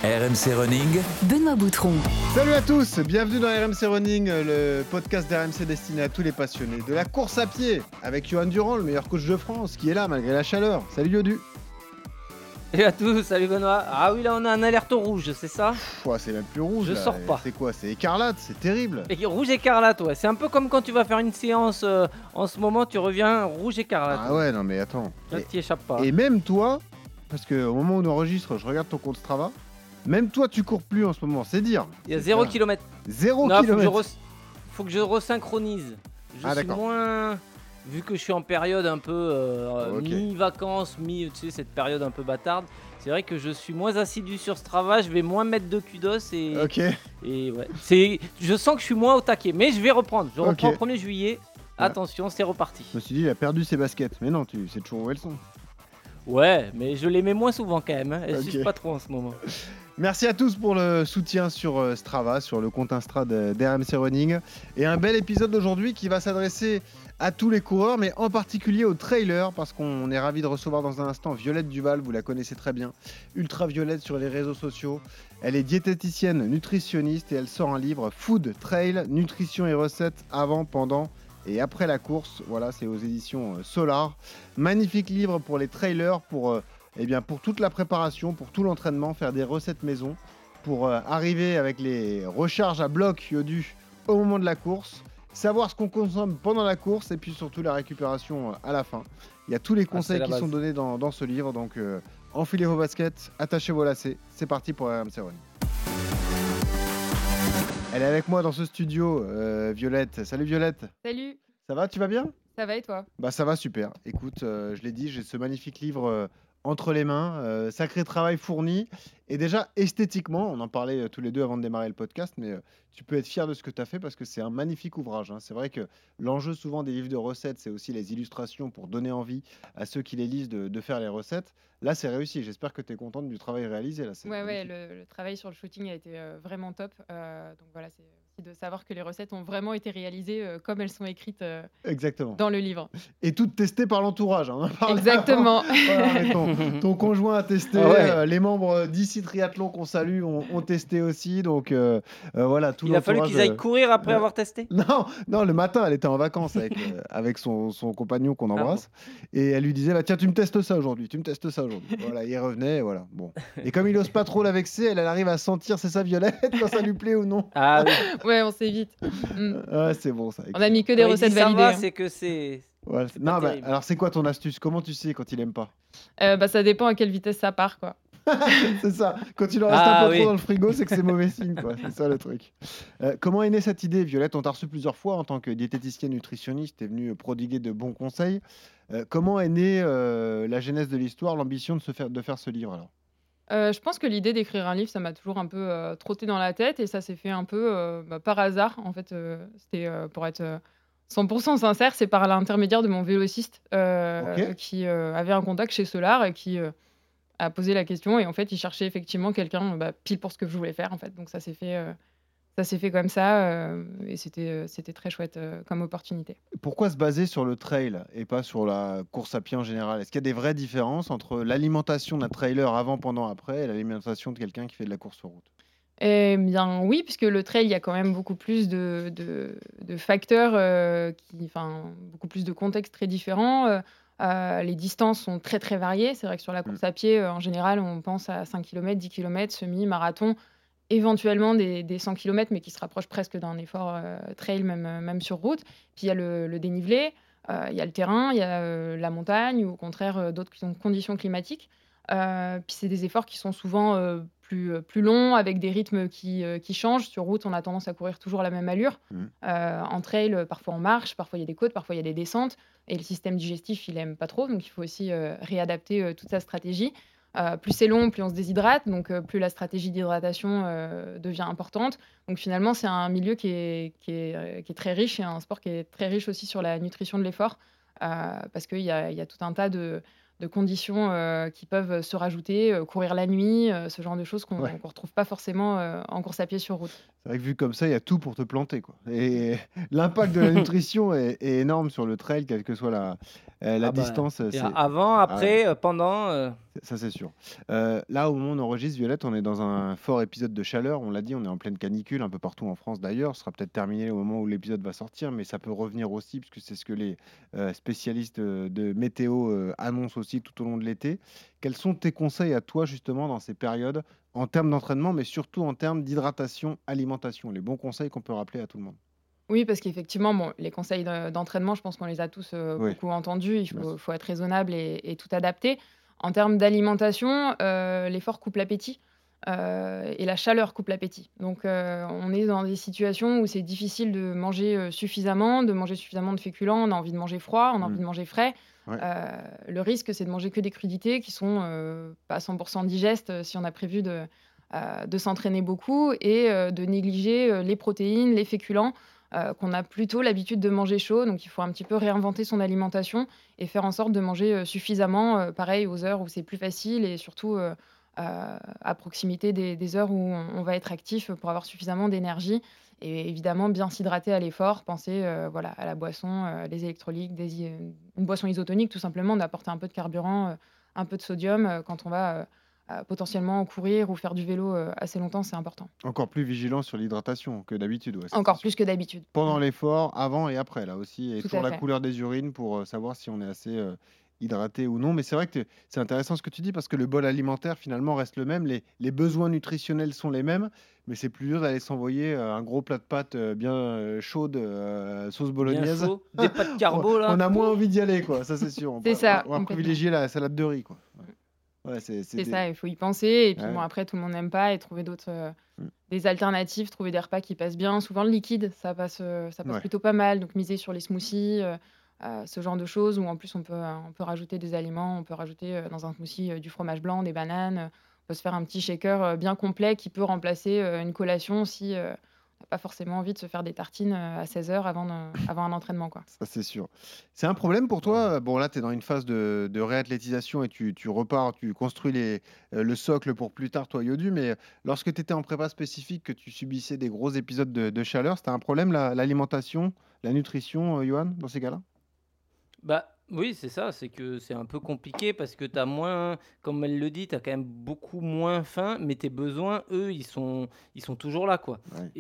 RMC Running, Benoît Boutron. Salut à tous, bienvenue dans RMC Running, le podcast d'RMC destiné à tous les passionnés de la course à pied, avec Johan Durand, le meilleur coach de France, qui est là malgré la chaleur. Salut Yodu. Salut à tous, salut Benoît. Ah oui, là on a un alerte rouge, c'est ça ? C'est même plus rouge. Je là. sors pas. C'est quoi ? C'est écarlate, c'est terrible. Et rouge écarlate, ouais. C'est un peu comme quand tu vas faire une séance en ce moment, tu reviens rouge écarlate. Ah ouais, non mais attends. Là, tu échappes pas. Et même toi, parce qu'au moment où on enregistre, je regarde ton compte Strava, même toi tu cours plus en ce moment, c'est dire. Il y a 0 km. 0 Non, km. faut que je resynchronise. Je suis d'accord. moins... Vu que je suis en période un peu Ok. mi-vacances, tu sais, cette période un peu bâtarde, c'est vrai que je suis moins assidu sur Strava, je vais moins mettre de kudos et... Ok. Et ouais, je sens que je suis moins au taquet, mais je vais reprendre. Je reprends Ok. le 1er juillet. Ouais. Attention, c'est reparti. Je me suis dit, il a perdu ses baskets. Mais non, tu sais toujours où elles sont. Ouais, mais je les mets moins souvent quand même. Elles Ok. suivent pas trop en ce moment. Merci à tous pour le soutien sur Strava, sur le compte Insta d'RMC Running. Et un bel épisode d'aujourd'hui qui va s'adresser à tous les coureurs, mais en particulier aux trailers, parce qu'on est ravi de recevoir dans un instant Violette Duval, vous la connaissez très bien, Ultra Violette sur les réseaux sociaux. Elle est diététicienne, nutritionniste et elle sort un livre Food, Trail, Nutrition et recettes avant, pendant et après la course. Voilà, c'est aux éditions Solar. Magnifique livre pour les trailers, pour toute la préparation, pour tout l'entraînement, faire des recettes maison, pour arriver avec les recharges à bloc Yodu au moment de la course, savoir ce qu'on consomme pendant la course et puis surtout la récupération à la fin. Il y a tous les conseils la qui base. sont donnés dans ce livre, donc enfilez vos baskets, attachez vos lacets, c'est parti pour RMC Running. Elle est avec moi dans ce studio, Violette. Salut Violette, Salut, ça va, tu vas bien ? ça va et toi? Bah ça va super. Écoute, je l'ai dit, j'ai ce magnifique livre entre les mains, sacré travail fourni. Et déjà esthétiquement, on en parlait tous les deux avant de démarrer le podcast, mais tu peux être fier de ce que tu as fait parce que c'est un magnifique ouvrage, hein. C'est vrai que l'enjeu souvent des livres de recettes, c'est aussi les illustrations pour donner envie à ceux qui les lisent de faire les recettes. Là, c'est réussi. J'espère que tu es contente du travail réalisé. Là, c'est Ouais, magnifique. le travail sur le shooting a été vraiment top. Donc voilà, c'est aussi de savoir que les recettes ont vraiment été réalisées comme elles sont écrites Exactement. dans le livre. Et toutes testées par l'entourage, hein. On en parlait Exactement. avant. Voilà, mais ton conjoint a testé, Ah ouais. les membres d'ici Triathlon qu'on salue ont testé aussi. Donc voilà, tout Il a fallu l'entourage, qu'ils aillent courir après euh, avoir testé. Non, le matin, elle était en vacances avec son compagnon qu'on embrasse. Et elle lui disait, bah, tiens, tu me testes ça aujourd'hui. Voilà, il revenait, voilà. Bon. Et comme il n'ose pas trop la vexer, elle arrive à sentir, c'est ça Violette, quand ça lui plaît ou non. Ah oui. Ouais, on s'évite. Ouais, c'est bon ça. On a mis que des Quand il recettes dit ça validées. va, hein. c'est que c'est... Ouais, c'est pas non, bah, terrible. alors c'est quoi ton astuce ? Comment tu sais quand il aime pas ? Ça dépend à quelle vitesse ça part, quoi. C'est ça. Quand il en reste Ah un peu oui. trop dans le frigo, c'est que c'est mauvais signe, quoi. C'est ça le truc. Comment est née cette idée, Violette ? On t'a reçu plusieurs fois en tant que diététicienne nutritionniste. T'es venue prodiguer de bons conseils. Comment est née la genèse de l'histoire, l'ambition de faire ce livre alors ? Je pense que l'idée d'écrire un livre, ça m'a toujours un peu trotté dans la tête et ça s'est fait un peu par hasard. En fait, c'était pour être 100% sincère, c'est par l'intermédiaire de mon vélociste Ok. qui avait un contact chez Solar et qui a posé la question. Et en fait, il cherchait effectivement quelqu'un pile pour ce que je voulais faire. En fait, donc ça s'est fait comme ça et c'était très chouette comme opportunité. Pourquoi se baser sur le trail et pas sur la course à pied en général ? Est-ce qu'il y a des vraies différences entre l'alimentation d'un trailer avant, pendant, après et l'alimentation de quelqu'un qui fait de la course sur route ? Eh bien oui, puisque le trail, il y a quand même beaucoup plus de facteurs, beaucoup plus de contextes très différents. Les distances sont très très variées. C'est vrai que sur la course à pied, en général, on pense à 5 km, 10 km, semi-marathon, éventuellement des 100 km, mais qui se rapprochent presque d'un effort trail, même sur route. Puis il y a le dénivelé, il y a le terrain, il y a la montagne, ou au contraire d'autres conditions climatiques. Puis c'est des efforts qui sont souvent plus longs, avec des rythmes qui changent. Sur route, on a tendance à courir toujours à la même allure. En trail, parfois on marche, parfois il y a des côtes, parfois il y a des descentes. Et le système digestif, il aime pas trop. Donc il faut aussi réadapter toute sa stratégie. Plus c'est long, plus on se déshydrate. Donc plus la stratégie d'hydratation devient importante. Donc finalement, c'est un milieu qui est très riche et un sport qui est très riche aussi sur la nutrition de l'effort. Parce qu'il y a tout un tas de conditions qui peuvent se rajouter, courir la nuit, ce genre de choses qu'on Ouais. qu'on retrouve pas forcément en course à pied sur route. C'est vrai que vu comme ça, il y a tout pour te planter, quoi. Et l'impact de la nutrition est énorme sur le trail, quelle que soit La Ah bah, distance, il y a c'est avant, ah ouais, après, pendant. ça c'est sûr. Là, au moment où on enregistre, Violette, on est dans un fort épisode de chaleur. On l'a dit, on est en pleine canicule un peu partout en France d'ailleurs. Ce sera peut-être terminé au moment où l'épisode va sortir, mais ça peut revenir aussi, puisque c'est ce que les spécialistes de météo annoncent aussi tout au long de l'été. Quels sont tes conseils à toi justement dans ces périodes en termes d'entraînement, mais surtout en termes d'hydratation, alimentation, les bons conseils qu'on peut rappeler à tout le monde? Oui, parce qu'effectivement, bon, les conseils d'entraînement, je pense qu'on les a tous, Oui, beaucoup entendus. Il bien sûr. faut être raisonnable et tout adapter. En termes d'alimentation, l'effort coupe l'appétit, et la chaleur coupe l'appétit. Donc, on est dans des situations où c'est difficile de manger suffisamment de féculents. On a envie de manger froid, on a envie Mm. de manger frais. Ouais. Heu, le risque, c'est de manger que des crudités qui sont, pas à 100 digestes, si on a prévu de s'entraîner beaucoup et de négliger, les protéines, les féculents, qu'on a plutôt l'habitude de manger chaud. Donc il faut un petit peu réinventer son alimentation et faire en sorte de manger, suffisamment, pareil aux heures où c'est plus facile et surtout, à proximité des heures où on va être actif, pour avoir suffisamment d'énergie et évidemment bien s'hydrater à l'effort. Penser, voilà, à la boisson, les électrolytes, une boisson isotonique tout simplement, d'apporter un peu de carburant, un peu de sodium, quand on va, potentiellement courir ou faire du vélo, assez longtemps, c'est important. Encore plus vigilant sur l'hydratation que d'habitude, ouais, ça c'est Encore sûr. plus que d'habitude. Pendant l'effort, avant et après, là aussi, et Tout toujours à la fait. couleur des urines pour savoir si on est assez hydraté ou non. Mais c'est vrai que c'est intéressant ce que tu dis parce que le bol alimentaire finalement reste le même, les besoins nutritionnels sont les mêmes, mais c'est plus dur d'aller s'envoyer un gros plat de pâtes bien chaude, sauce Bien bolognaise. chaud, des pâtes carbo On là. a moins envie d'y aller, quoi, ça c'est sûr. C'est ça, On va complètement. privilégier la salade de riz, quoi. Mmh. Ouais, c'est C'est des. ça, il faut y penser et puis bon, Ouais. après tout le monde n'aime pas et trouver d'autres, Mm. des alternatives, trouver des repas qui passent bien. Souvent le liquide, ça passe Ouais. plutôt pas mal, donc miser sur les smoothies, ce genre de choses où en plus on peut rajouter des aliments. On peut rajouter, dans un smoothie, du fromage blanc, des bananes, on peut se faire un petit shaker, bien complet qui peut remplacer, une collation si, on n'a pas forcément envie de se faire des tartines, à 16 heures avant un entraînement, quoi. Ça, c'est sûr. C'est un problème pour Ouais. toi? Bon, là, tu es dans une phase de réathlétisation et tu repars, tu construis le socle pour plus tard, toi, Yodu. Mais lorsque tu étais en prépa spécifique, que tu subissais des gros épisodes de chaleur, c'était un problème, l'alimentation, la nutrition, Johan, dans ces cas-là? Bah, oui, c'est ça, c'est que c'est un peu compliqué parce que tu as moins, comme elle le dit, tu as quand même beaucoup moins faim, mais tes besoins, eux, ils sont toujours là, quoi. Ouais.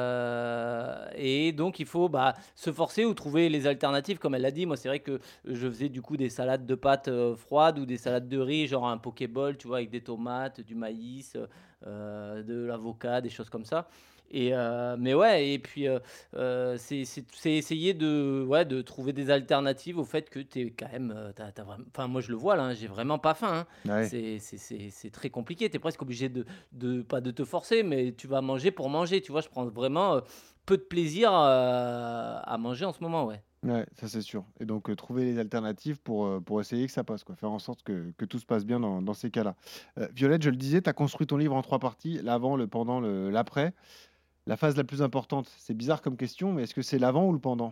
Et donc, il faut bah, se forcer ou trouver les alternatives, comme elle l'a dit. Moi, c'est vrai que je faisais du coup des salades de pâtes froides ou des salades de riz, genre un pokéball, tu vois, avec des tomates, du maïs, de l'avocat, des choses comme ça. Mais ouais, et puis c'est essayer de trouver des alternatives au fait que tu es quand même, t'as vraiment, enfin moi je le vois là, hein, j'ai vraiment pas faim, hein. Ouais. C'est très compliqué, tu es presque obligé pas de te forcer, mais tu vas manger pour manger, tu vois, je prends vraiment peu de plaisir à manger en ce moment, ouais. Ouais, ça c'est sûr. Et donc, trouver les alternatives pour essayer que ça passe, quoi. Faire en sorte que tout se passe bien dans ces cas-là. Violette, je le disais, tu as construit ton livre en trois parties, l'avant, le pendant, l'après. La phase la plus importante, c'est bizarre comme question, mais est-ce que c'est l'avant ou le pendant?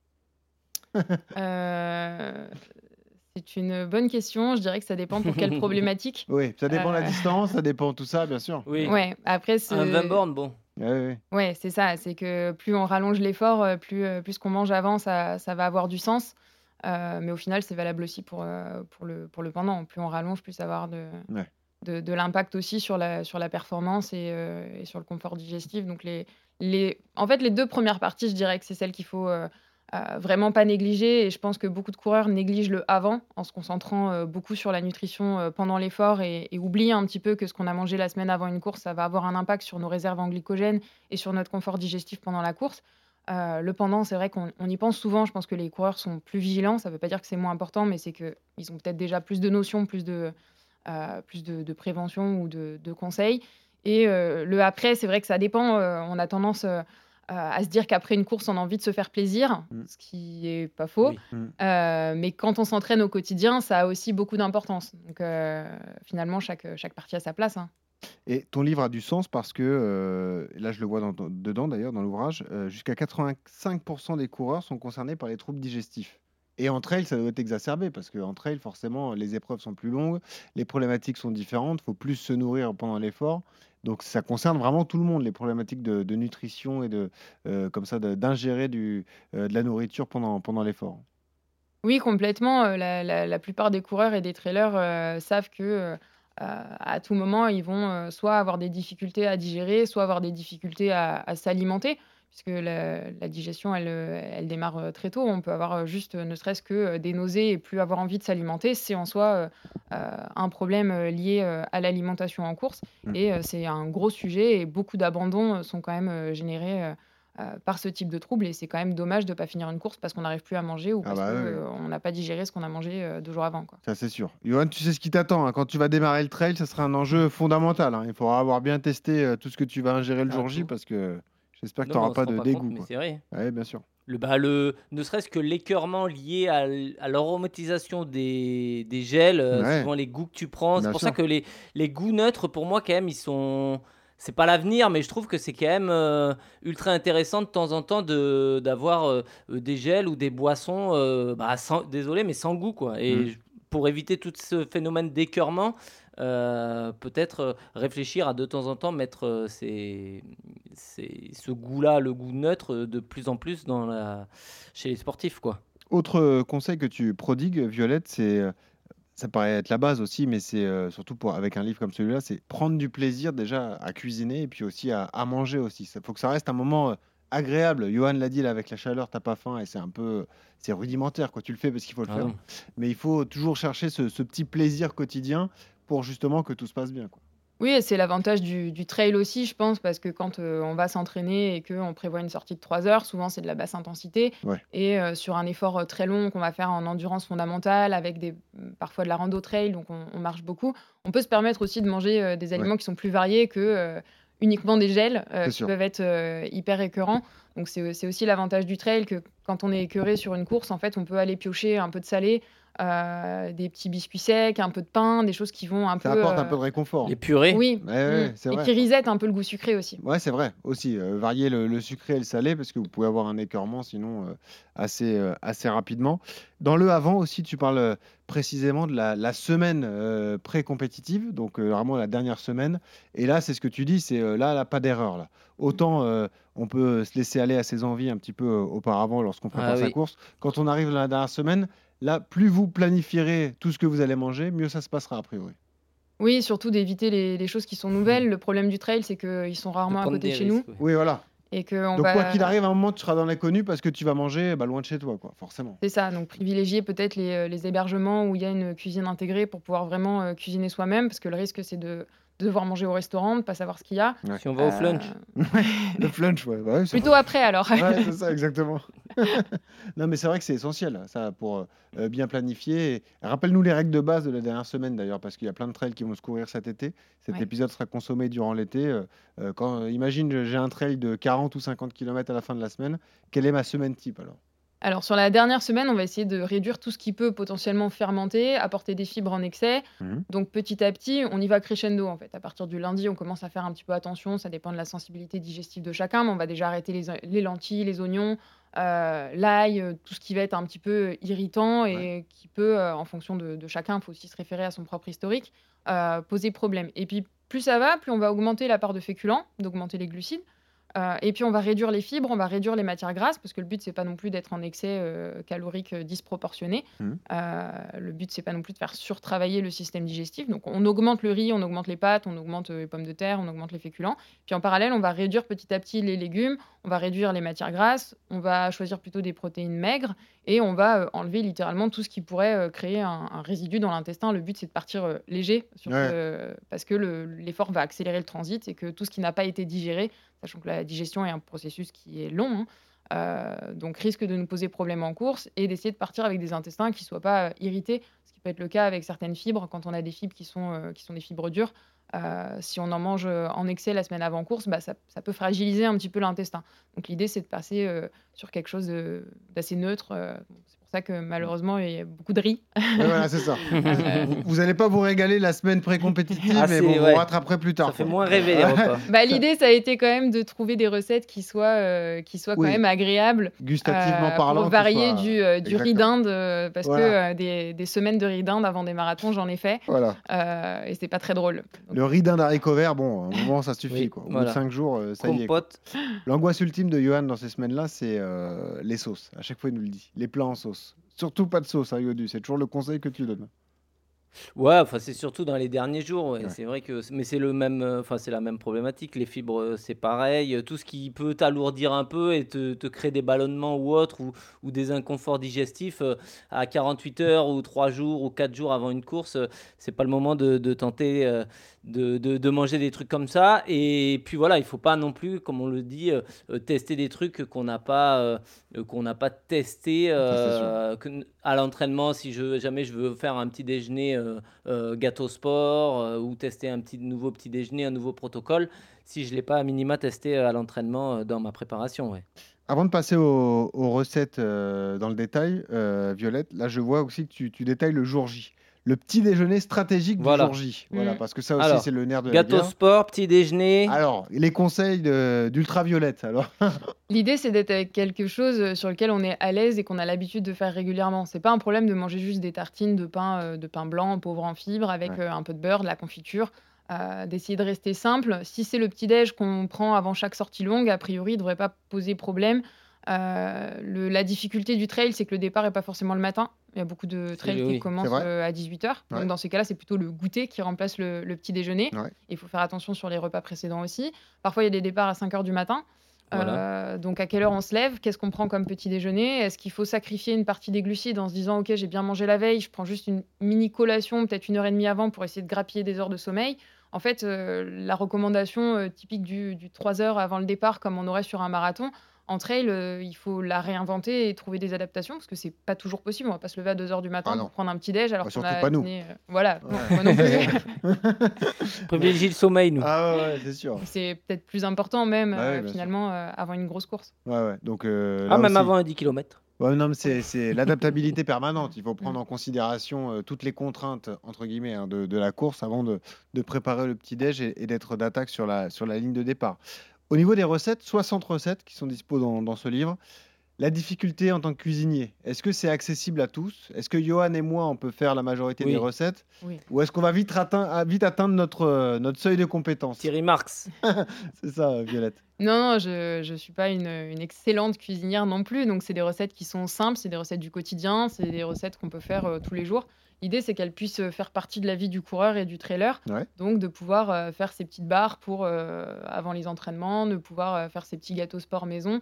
Heu, c'est une bonne question. Je dirais que ça dépend pour quelle problématique. Oui, ça dépend de la Heu, distance, ça dépend tout ça, bien sûr. Oui, ouais, après un 20 ce bornes, bon. Ouais, ouais, ouais. ouais, c'est ça, c'est que plus on rallonge l'effort, plus ce qu'on mange avant, ça va avoir du sens. Mais au final, c'est valable aussi pour le pendant. Plus on rallonge, plus ça va avoir Ouais. de l'impact aussi sur la performance et sur le confort digestif. Donc en fait, les 2 premières parties, je dirais que c'est celles qu'il faut, vraiment pas négliger et je pense que beaucoup de coureurs négligent le avant en se concentrant, beaucoup sur la nutrition, pendant l'effort et oublient un petit peu que ce qu'on a mangé la semaine avant une course, ça va avoir un impact sur nos réserves en glycogène et sur notre confort digestif pendant la course. Le pendant, c'est vrai qu'on y pense souvent. Je pense que les coureurs sont plus vigilants. Ça ne veut pas dire que c'est moins important, mais c'est qu'ils ont peut-être déjà plus de notions, plus de prévention ou de conseils et le après, c'est vrai que ça dépend, on a tendance, à se dire qu'après une course, on a envie de se faire plaisir, Mmh. ce qui est pas faux, Oui. Mmh. mais quand on s'entraîne au quotidien, ça a aussi beaucoup d'importance. Donc finalement, chaque partie a sa place, hein. Et ton livre a du sens parce que, là je le vois dedans d'ailleurs dans l'ouvrage, jusqu'à 85 des coureurs sont concernés par les troubles digestifs. Et en trail, ça doit être exacerbé parce qu'en trail, forcément, les épreuves sont plus longues, les problématiques sont différentes, il faut plus se nourrir pendant l'effort. Donc ça concerne vraiment tout le monde, les problématiques de nutrition et comme ça d'ingérer de la nourriture pendant l'effort. Oui, complètement. La plupart des coureurs et des trailers savent que à tout moment, ils vont soit avoir des difficultés à digérer, soit avoir des difficultés à s'alimenter, puisque la digestion, elle démarre très tôt. On peut avoir juste, ne serait-ce que des nausées et plus avoir envie de s'alimenter. C'est en soi un problème lié à l'alimentation en course. Mm. Et c'est un gros sujet et beaucoup d'abandons sont quand même générés. Par ce type de trouble et c'est quand même dommage de ne pas finir une course parce qu'on n'arrive plus à manger ou Ah parce bah que, oui, oui. on n'a pas digéré ce qu'on a mangé, 2 jours avant, quoi. Ça c'est sûr. Johan, tu sais ce qui t'attend, hein. Quand tu vas démarrer le trail, ça sera un enjeu fondamental, hein. Il faudra avoir bien testé tout ce que tu vas ingérer le Ah, jour J tout. parce que j'espère que tu Non, mais n'auras on se pas rend de pas compte, dégoût, mais quoi. c'est vrai. Oui, bien sûr. Ne serait-ce que l'écœurement lié à l'aromatisation des gels, Ouais, suivant les goûts que tu prends. C'est bien pour ça sûr. que les goûts neutres, pour moi, quand même, c'est pas l'avenir, mais je trouve que c'est quand même ultra intéressant de temps en temps d'avoir des gels ou des boissons, désolé, mais sans goût, quoi. Mm. Pour éviter tout ce phénomène d'écœurement, peut-être réfléchir à de temps en temps mettre ce goût-là, le goût neutre, de plus en plus chez les sportifs, quoi. Autre conseil que tu prodigues, Violette, c'est, ça paraît être la base aussi, mais c'est surtout avec un livre comme celui-là, c'est prendre du plaisir déjà à cuisiner et puis aussi à manger aussi. Il faut que ça reste un moment agréable. Johan l'a dit, là, avec la chaleur, t'as pas faim et c'est rudimentaire, quoi. Tu le fais parce qu'il faut le Ah faire. non. Mais il faut toujours chercher ce petit plaisir quotidien pour justement que tout se passe bien, quoi. Oui et c'est l'avantage du trail aussi, je pense, parce que quand, on va s'entraîner et qu'on prévoit une sortie de 3 heures, souvent c'est de la basse intensité Ouais, et sur un effort, très long qu'on va faire en endurance fondamentale avec parfois de la rando trail, donc on marche beaucoup. On peut se permettre aussi de manger, des ouais, aliments qui sont plus variés que, uniquement des gels, c'est qui sûr. peuvent être, hyper écœurants. Donc c'est aussi l'avantage du trail que quand on est écœuré sur une course, en fait, on peut aller piocher un peu de salé, des petits biscuits secs, un peu de pain, des choses qui vont un Ça peu, apporte un peu de réconfort. Les purées. oui, Ouais, ouais, c'est et vrai. qui reset un peu le goût sucré aussi. Ouais, c'est vrai aussi, varier le sucré et le salé parce que vous pouvez avoir un écœurement sinon, assez rapidement. Dans le avant aussi, tu parles, précisément de la semaine, pré-compétitive, donc vraiment la dernière semaine et là, c'est ce que tu dis, c'est, là, pas d'erreur là. Autant, on peut se laisser aller à ses envies un petit peu, auparavant lorsqu'on Ah prépare sa oui. course. Quand on arrive dans la dernière semaine, là, plus vous planifierez tout ce que vous allez manger, mieux ça se passera a priori. Oui, surtout d'éviter les choses qui sont nouvelles. Le problème du trail, c'est qu'ils sont De rarement à prendre côté de des chez nous risques, oui. Oui, voilà. et qu'on Donc quoi qu'il va arrive, à un moment, tu seras dans l'inconnu parce que tu vas manger, bah, loin de chez toi, quoi, forcément. c'est ça, donc privilégier peut-être les hébergements où il y a une cuisine intégrée pour pouvoir vraiment, cuisiner soi-même parce que le risque, c'est de devoir manger au restaurant, de pas savoir ce qu'il y a. Ouais. Si on va au flunch. Ouais, le flunch, ouais, bah, ouais, c'est Plutôt vrai. après alors. Ouais, c'est ça, exactement. Non, mais c'est vrai que c'est essentiel, ça, pour bien planifier. Et rappelle-nous les règles de base de la dernière semaine, d'ailleurs, parce qu'il y a plein de trails qui vont se courir cet été. Cet Ouais. épisode sera consommé durant l'été. Imagine, j'ai un trail de 40 ou 50 km à la fin de la semaine. Quelle est ma semaine type alors? Alors sur la dernière semaine, on va essayer de réduire tout ce qui peut potentiellement fermenter, apporter des fibres en excès. Mhm. Donc petit à petit, on y va crescendo en fait. À partir du lundi, on commence à faire un petit peu attention, ça dépend de la sensibilité digestive de chacun, mais on va déjà arrêter les lentilles, les oignons, l'ail, tout ce qui va être un petit peu irritant Ouais. et qui peut, en fonction de chacun, il faut aussi se référer à son propre historique, poser problème. Et puis plus ça va, plus on va augmenter la part de féculents, d'augmenter les glucides. Et puis on va réduire les fibres, on va réduire les matières grasses parce que le but c'est pas non plus d'être en excès, calorique, disproportionné. Mhm. Le but c'est pas non plus de faire surtravailler le système digestif. Donc on augmente le riz, on augmente les pâtes, on augmente, les pommes de terre, on augmente les féculents. Puis en parallèle, on va réduire petit à petit les légumes, on va réduire les matières grasses, on va choisir plutôt des protéines maigres et on va, enlever littéralement tout ce qui pourrait, créer un résidu dans l'intestin. Le but c'est de partir, léger sur Ouais. parce que l'effort va accélérer le transit et que tout ce qui n'a pas été digéré, sachant que la digestion est un processus qui est long, hein, donc risque de nous poser problème en course et d'essayer de partir avec des intestins qui ne soient pas irrités, ce qui peut être le cas avec certaines fibres. Quand on a des fibres qui sont des fibres dures, si on en mange en excès la semaine avant course, bah, ça peut fragiliser un petit peu l'intestin. Donc l'idée, c'est de passer sur quelque chose d'assez neutre. C'est pour ça que malheureusement, il y a beaucoup de riz. Ouais, voilà, c'est ça. Vous n'allez pas vous régaler la semaine pré-compétitive, Ah, mais c'est- bon, vous ouais. rattraperez plus tard, Ça fait quoi. moins rêver les repas. Bah, l'idée, ça a été quand même de trouver des recettes qui soient quand Oui. même agréables, Gustativement parlant, pour qui varier soit- du riz Exactement. d'Inde, parce Voilà. que des semaines de riz d'Inde avant des marathons, j'en ai fait, Voilà. et c'est pas très drôle. Donc Le riz d'un haricot vert, bon, à un moment, ça suffit, Oui, quoi. Au bout de voilà. 5 jours, ça y est, quoi. Compote. L'angoisse ultime de Johan dans ces semaines-là, c'est les sauces. À chaque fois, il nous le dit. Les plats en sauce. Surtout pas de sauce, hein, Yodu. C'est toujours le conseil que tu donnes. Ouais, enfin, c'est surtout dans les derniers jours, ouais. Ouais. C'est vrai que mais c'est le même, enfin, c'est la même problématique. Les fibres, c'est pareil, tout ce qui peut t'alourdir un peu et te créer des ballonnements ou autre ou des inconforts digestifs, à 48 heures ou 3 jours ou 4 jours avant une course, c'est pas le moment de tenter, de manger des trucs comme ça et puis voilà, il faut pas non plus, comme on le dit, tester des trucs qu'on n'a pas testés, Ça, c'est sûr. à l'entraînement. Si jamais je veux faire un petit déjeuner gâteau sport ou tester un nouveau petit déjeuner, un nouveau protocole, si je ne l'ai pas à minima testé à l'entraînement dans ma préparation. Ouais. Avant de passer aux recettes dans le détail, Violette, là je vois aussi que tu détailles le jour J. Le petit déjeuner stratégique du jour Voilà. J. Voilà, Mm. parce que ça aussi Alors, c'est le nerf de la gâteau guerre. sport, petit déjeuner. Alors, les conseils d'Ultraviolette, alors. L'idée, c'est d'être avec quelque chose sur lequel on est à l'aise et qu'on a l'habitude de faire régulièrement. C'est pas un problème de manger juste des tartines de pain blanc, pauvre en fibres, avec Ouais. un peu de beurre, de la confiture. D'essayer de rester simple. Si c'est le petit-déj qu'on prend avant chaque sortie longue, a priori, il ne devrait pas poser problème. La difficulté du trail, c'est que le départ n'est pas forcément le matin. Il y a beaucoup de trails qui Oui. C'est commencent vrai. à 18h. Ouais. Donc, dans ces cas-là, c'est plutôt le goûter qui remplace le petit déjeuner. Ouais. Il faut faire attention sur les repas précédents aussi. Parfois, il y a des départs à 5h du matin. Voilà. Donc, à quelle heure on se lève? Qu'est-ce qu'on prend comme petit déjeuner? Est-ce qu'il faut sacrifier une partie des glucides en se disant, OK, j'ai bien mangé la veille, je prends juste une mini collation, peut-être 1h30 avant pour essayer de grappiller des heures de sommeil? En fait, la recommandation typique du 3 heures avant le départ, comme on aurait sur un marathon, en trail, il faut la réinventer et trouver des adaptations parce que c'est pas toujours possible. On va pas se lever à 2 heures du matin Ah non. pour prendre un petit déj alors Bah, qu'on surtout a pas nous. dîné. Voilà, non, Ouais. moi non plus. Privilégie le sommeil, nous. Ah ouais, c'est sûr. C'est peut-être plus important même Bah oui, bien sûr. finalement avant une grosse course. Ouais. Donc Ah, là même aussi. avant un 10 km. Ouais, non, mais c'est l'adaptabilité permanente. Il faut prendre en considération toutes les contraintes, entre guillemets, hein, de la course avant de préparer le petit-déj et d'être d'attaque sur la ligne de départ. Au niveau des recettes, 60 recettes qui sont dispo dans ce livre. La difficulté en tant que cuisinier, est-ce que c'est accessible à tous? Est-ce que Johan et moi, on peut faire la majorité des Oui. recettes? Oui. Ou est-ce qu'on va vite atteindre notre seuil de compétence? Thierry Marx. C'est ça, Violette. Non, je suis pas une excellente cuisinière non plus. Donc, c'est des recettes qui sont simples, c'est des recettes du quotidien, c'est des recettes qu'on peut faire tous les jours. L'idée, c'est qu'elles puissent faire partie de la vie du coureur et du trailer. Ouais. Donc, de pouvoir faire ces petites barres pour avant les entraînements, de pouvoir faire ces petits gâteaux sport maison.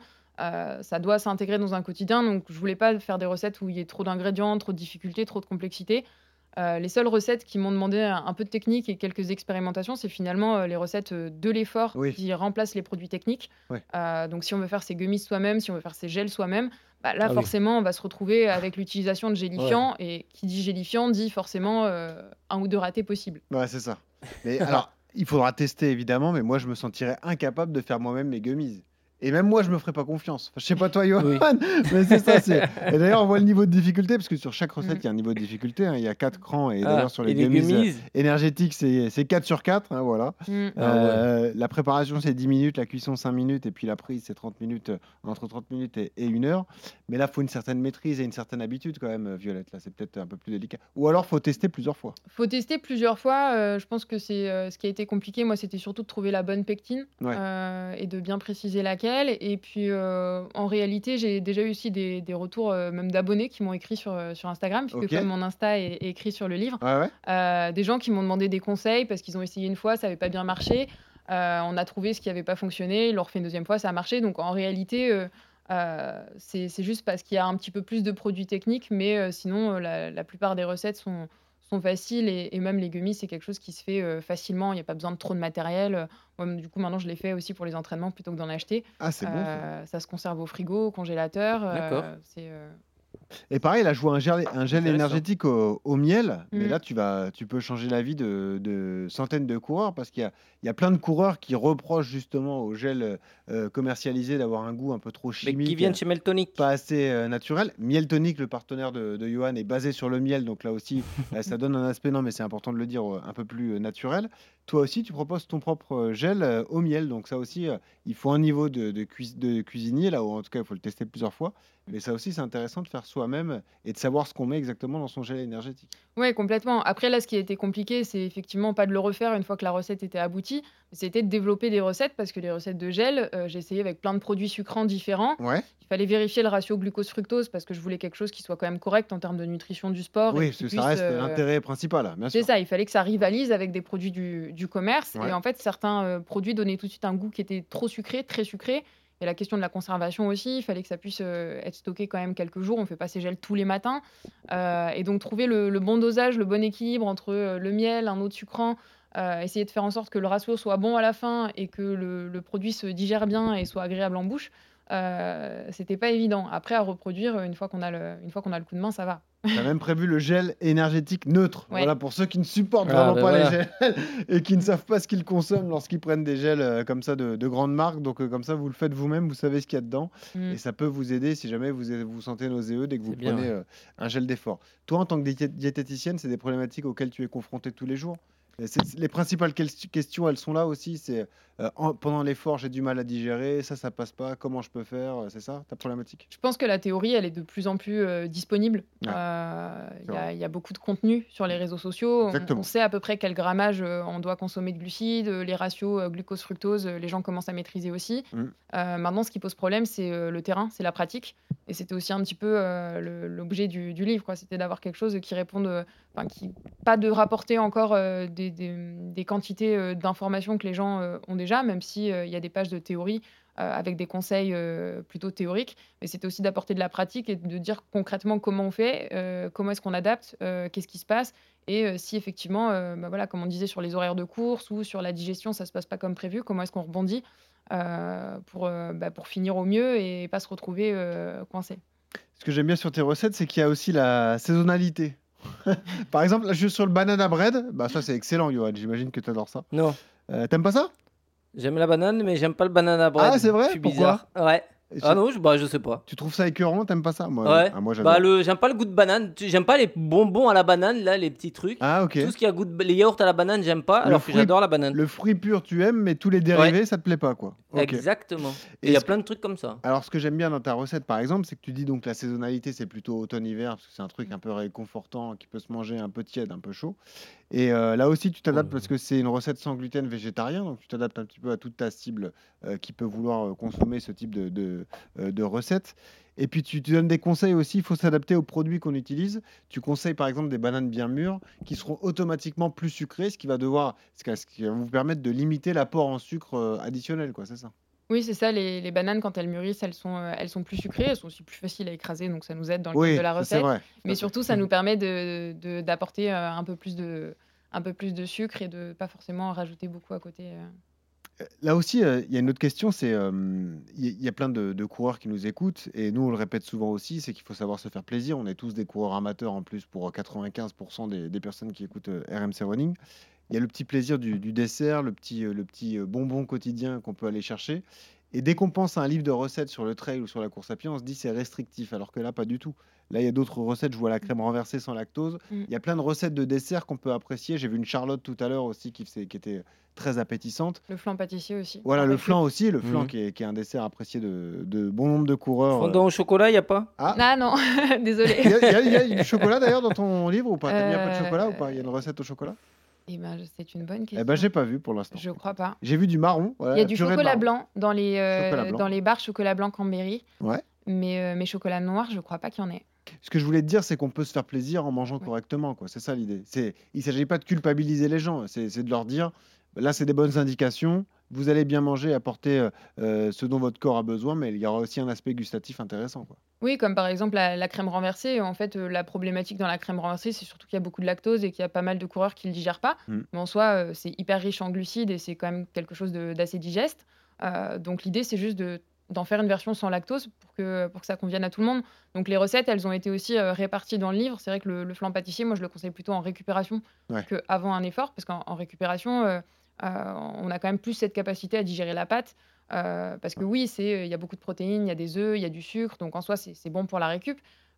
Ça doit s'intégrer dans un quotidien. Donc, je voulais pas faire des recettes où il y ait trop d'ingrédients, trop de difficultés, trop de complexité. Les seules recettes qui m'ont demandé un peu de technique et quelques expérimentations, c'est finalement les recettes de l'effort Oui. qui remplacent les produits techniques. Ouais. Donc, si on veut faire ses gummies soi-même, si on veut faire ses gels soi-même, bah, là, Ah oui. forcément, on va se retrouver avec l'utilisation de gélifiants. Et qui dit gélifiant dit forcément un ou deux ratés possibles. Ouais, c'est ça. Mais alors, il faudra tester évidemment, mais moi, je me sentirais incapable de faire moi-même mes gummies. Et même moi, je me ferais pas confiance. Enfin, je sais pas toi, Johan, Oui. mais c'est ça. Et d'ailleurs, on voit le niveau de difficulté, parce que sur chaque recette, Mm. il y a un niveau de difficulté. Hein. Il y a 4 crans, et Ah, d'ailleurs, sur les et les gummies gummies. énergétiques, c'est 4 sur 4. Hein, voilà. Mm. Ah ouais. La préparation, c'est 10 minutes, la cuisson, 5 minutes, et puis la prise, c'est 30 minutes, entre 30 minutes et 1 heure. Mais là, il faut une certaine maîtrise et une certaine habitude quand même, Violette. Là, c'est peut-être un peu plus délicat. Ou alors, faut tester plusieurs fois. Faut tester plusieurs fois. Je pense que c'est ce qui a été compliqué. Moi, c'était surtout de trouver la bonne pectine Ouais. et de bien préciser laquelle. Et puis, en réalité, j'ai déjà eu aussi des retours même d'abonnés qui m'ont écrit sur Instagram, puisque Ok. comme mon Insta est écrit sur le livre, Ouais. des gens qui m'ont demandé des conseils parce qu'ils ont essayé une fois, ça n'avait pas bien marché. On a trouvé ce qui n'avait pas fonctionné, ils l'ont refait une deuxième fois, ça a marché. Donc, en réalité, c'est juste parce qu'il y a un petit peu plus de produits techniques, mais sinon, la plupart des recettes sont faciles et même les gummies, c'est quelque chose qui se fait facilement. Il n'y a pas besoin de trop de matériel. Moi, du coup, maintenant, je les fais aussi pour les entraînements plutôt que d'en acheter. Ah, c'est bon. Ça. Ça se conserve au frigo, au congélateur. D'accord. Et pareil, là, je vois un gel Intéressant. énergétique au miel. Mais Mm. là, tu peux changer la vie de centaines de coureurs parce qu'il y a plein de coureurs qui reprochent justement au gel commercialisé d'avoir un goût un peu trop Mais chimique. qui viennent chez Meltonic. Pas assez naturel. Miel Tonic, le partenaire de Johan, est basé sur le miel. Donc là aussi, ça donne un aspect, non, mais c'est important de le dire, un peu plus naturel. Toi aussi, tu proposes ton propre gel au miel. Donc ça aussi, il faut un niveau de cuisinier, là, ou en tout cas, il faut le tester plusieurs fois. Mais ça aussi, c'est intéressant de faire soi-même et de savoir ce qu'on met exactement dans son gel énergétique. Ouais, complètement. Après, là, ce qui a été compliqué, c'est effectivement pas de le refaire une fois que la recette était aboutie, C'était de développer des recettes parce que les recettes de gel, j'ai essayé avec plein de produits sucrants différents. Ouais. Il fallait vérifier le ratio glucose-fructose parce que je voulais quelque chose qui soit quand même correct en termes de nutrition du sport et Oui, parce qui que ça puisse, reste l'intérêt principal, là, bien c'est sûr. ça, il fallait que ça rivalise avec des produits du commerce Ouais. et en fait, certains, produits donnaient tout de suite un goût qui était trop sucré, très sucré et la question de la conservation aussi, il fallait que ça puisse, être stocké quand même quelques jours. On fait pas ces gels tous les matins, et donc trouver le bon dosage, le bon équilibre entre, le miel, un autre sucrant, essayer de faire en sorte que le ratio soit bon à la fin et que le produit se digère bien et soit agréable en bouche, c'était pas évident. Après à reproduire, une fois qu'on a le coup de main, ça va. Tu as même prévu le gel énergétique neutre. Ouais. Voilà, pour ceux qui ne supportent Ah, vraiment ben pas les voilà. gels et qui ne savent pas ce qu'ils consomment lorsqu'ils prennent des gels comme ça de grandes marques. Donc, comme ça, vous le faites vous-même, vous savez ce qu'il y a dedans. Mmh. Et ça peut vous aider si jamais vous vous sentez nauséeux dès que vous C'est bien, prenez ouais. un gel d'effort. Toi, en tant que diététicienne, c'est des problématiques auxquelles tu es confrontée tous les jours. Et les principales questions, elles sont là aussi. C'est pendant l'effort, j'ai du mal à digérer, ça passe pas. Comment je peux faire? C'est ça ta problématique? Je pense que la théorie, elle est de plus en plus, disponible. Ouais, Il c'est y vrai. a beaucoup de contenu sur les réseaux sociaux. On Exactement. sait à peu près quel grammage, on doit consommer de glucides, les ratios, glucose-fructose, les gens commencent à maîtriser aussi. Mm. Maintenant ce qui pose problème, c'est, le terrain, c'est la pratique et c'était aussi un petit peu, l'objet du livre, quoi. C'était d'avoir quelque chose qui réponde, enfin qui pas de rapporter encore, des quantités, d'informations que les gens, ont déjà, même si, il y a des pages de théorie, avec des conseils, plutôt théoriques. Mais c'était aussi d'apporter de la pratique et de dire concrètement comment on fait, comment est-ce qu'on adapte, qu'est-ce qui se passe et si effectivement, bah, voilà, comme on disait sur les horaires de course ou sur la digestion, ça se passe pas comme prévu, comment est-ce qu'on rebondit, pour finir au mieux et pas se retrouver, coincé. Ce que j'aime bien sur tes recettes, c'est qu'il y a aussi la saisonnalité. Par exemple, là, je suis sur le banana bread. Bah, ça, c'est excellent, Johan. J'imagine que tu adores ça. Non, T'aimes pas ça? j'aime la banane, mais j'aime pas le banana Ah, bread. c'est Je vrai? suis Pourquoi? bizarre. Ouais. Et Ah non, je sais pas. tu trouves ça écœurant? T'aimes pas ça? Ouais. Moi, Bah j'adore. j'aime pas le goût de banane. J'aime pas les bonbons à la banane là, les petits trucs. Ah, ok. Tout ce qui a goût de les yaourts à la banane, j'aime pas, Le alors que fruit, j'adore la banane. le fruit pur, tu aimes, mais tous les Ouais, dérivés, ça te plaît pas, quoi. Ok. exactement. Et il Et y a ce que- plein de trucs comme ça. Alors, ce que j'aime bien dans ta recette, par exemple, c'est que tu dis donc la saisonnalité, c'est plutôt automne-hiver, parce que c'est un truc un peu réconfortant qui peut se manger un peu tiède, un peu chaud. Et là aussi, tu t'adaptes parce que c'est une recette sans gluten végétarien, donc tu t'adaptes un petit peu à toute ta cible qui peut vouloir consommer ce type de recette. Et puis tu donnes des conseils aussi, il faut s'adapter aux produits qu'on utilise. Tu conseilles par exemple des bananes bien mûres qui seront automatiquement plus sucrées, ce qui va vous permettre de limiter l'apport en sucre additionnel, quoi, c'est ça? Oui, c'est ça, les bananes quand elles mûrissent, elles sont plus sucrées, elles sont aussi plus faciles à écraser, donc ça nous aide dans le cadre de Oui, la ça c'est recette. vrai, tout Mais à fait. surtout, ça nous permet d'apporter, un peu plus de sucre et de pas forcément rajouter beaucoup à côté. Là aussi, il y a une autre question, c'est, il y a plein de coureurs qui nous écoutent et nous, on le répète souvent aussi, c'est qu'il faut savoir se faire plaisir. On est tous des coureurs amateurs en plus pour 95 des personnes qui écoutent, RMC Running. Il y a le petit plaisir du dessert, le petit bonbon quotidien qu'on peut aller chercher et dès qu'on pense à un livre de recettes sur le trail ou sur la course à pied, on se dit: «C'est restrictif», alors que là, pas du tout. Là, il y a d'autres recettes, je vois la crème renversée sans lactose. Mmh. Il y a plein de recettes de dessert qu'on peut apprécier. J'ai vu une Charlotte tout à l'heure aussi qui était très appétissante. Le flan pâtissier aussi, en Voilà, le récup. flan aussi, le flan Mhm. qui est un dessert apprécié de bon nombre de coureurs. Fondant au chocolat, y a pas? Ah, Ah non, désolée. il y a du chocolat d'ailleurs dans ton livre ou pas? T'as mis un peu de chocolat ou pas? Il y a une Heu recette au chocolat? et ben, c'est une bonne Eh ben, question. j'ai pas vu pour l'instant. Je crois pas. J'ai vu du marron, Il y a voilà, du purée de chocolat marron. blanc Chocolat blanc. dans les barres chocolat blanc Cranberry, Ouais. mais chocolat noir, je crois pas qu'il y en ait. Ce que je voulais te dire, c'est qu'on peut se faire plaisir en mangeant Ouais. correctement, quoi. C'est ça l'idée. Il s'agit pas de culpabiliser les gens, c'est de leur dire, là, c'est des bonnes indications. Vous allez bien manger, apporter ce dont votre corps a besoin, mais il y aura aussi un aspect gustatif intéressant, quoi. Oui, comme par exemple la crème renversée. En fait, la problématique dans la crème renversée, c'est surtout qu'il y a beaucoup de lactose et qu'il y a pas mal de coureurs qui le digèrent pas. Mm. Mais en soi, c'est hyper riche en glucides et c'est quand même quelque chose d'assez digeste. Donc l'idée, c'est juste d'en faire une version sans lactose pour que ça convienne à tout le monde. Donc les recettes, elles ont été aussi, réparties dans le livre. C'est vrai que le flan pâtissier, moi, je le conseille plutôt en récupération Ouais. qu'avant un effort parce qu'en récupération, on a quand même plus cette capacité à digérer la pâte. Parce que oui, il y a beaucoup de protéines, il y a des œufs, il y a du sucre, donc en soi, c'est bon pour la récup.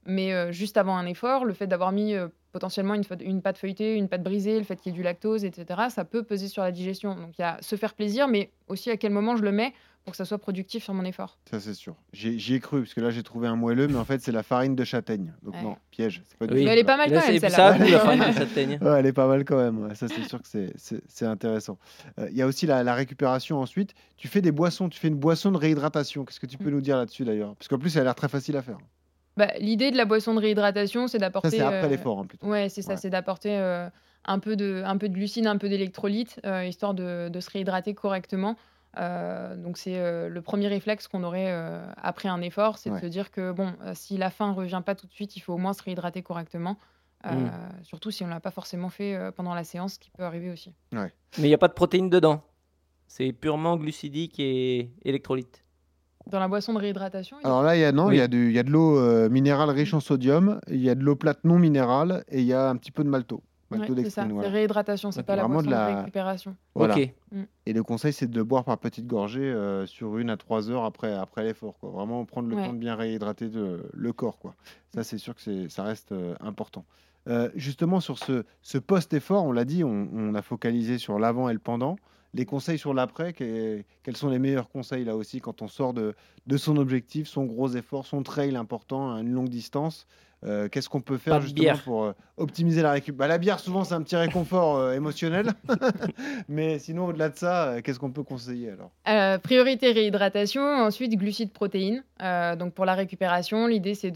Mais juste avant un effort, le fait d'avoir mis potentiellement une pâte feuilletée, une pâte brisée, le fait qu'il y ait du lactose, etc., ça peut peser sur la digestion. Donc il y a se faire plaisir, mais aussi à quel moment je le mets pour que ça soit productif sur mon effort. Ça, c'est sûr. J'y ai cru, parce que là, j'ai trouvé un moelleux, mais en fait, c'est la farine de châtaigne. Donc, Ouais. non, piège. C'est pas du Oui. tout Mais elle est ça. pas mal Là, quand même, et puis celle-là. ça a goût, la farine de châtaigne. Ouais, elle est pas mal quand même. Ouais. Ça, c'est sûr que c'est intéressant. Il y a aussi la récupération ensuite. Tu fais des boissons, tu fais une boisson de réhydratation. Qu'est-ce que tu peux nous dire là-dessus d'ailleurs? Parce qu'en plus, ça a l'air très facile à faire. Bah, l'idée de la boisson de réhydratation, c'est Ça, d'apporter. c'est après l'effort, hein, plutôt. Ouais, c'est ça, Ouais. c'est d'apporter un peu de glucides, un peu d'électrolytes, histoire de se réhydrater correctement. Donc, c'est le premier réflexe qu'on aurait après un effort, c'est de Ouais. se dire que bon, si la faim ne revient pas tout de suite, il faut au moins se réhydrater correctement. Surtout si on ne l'a pas forcément fait pendant la séance, ce qui peut arriver aussi. Ouais. Mais il n'y a pas de protéines dedans. C'est purement glucidique et électrolyte. Dans la boisson de réhydratation, Alors là, il y a Oui. de l'eau minérale riche en sodium, il y a de l'eau plate non minérale et il y a un petit peu de malto. ouais, c'est ça, Maltodextrine, c'est voilà. réhydratation, c'est Donc, pas la vraiment boisson de de la- récupération. Voilà. Ok. Et le conseil, c'est de boire par petites gorgées sur 1 à 3 heures après l'effort, quoi. Vraiment prendre le Ouais. temps de bien réhydrater le corps, quoi. Ça, c'est sûr que ça reste important. Justement, sur ce post-effort, on l'a dit, on a focalisé sur l'avant et le pendant. Les conseils sur l'après, quels sont les meilleurs conseils là aussi quand on sort de son objectif, son gros effort, son trail important à une longue distance? Qu'est-ce qu'on peut faire Pas de justement bière. pour optimiser la récup? Bah, la bière, souvent, c'est un petit réconfort émotionnel. Mais sinon, au-delà de ça, qu'est-ce qu'on peut conseiller alors? Priorité réhydratation, ensuite glucides, protéines. Donc pour la récupération, l'idée c'est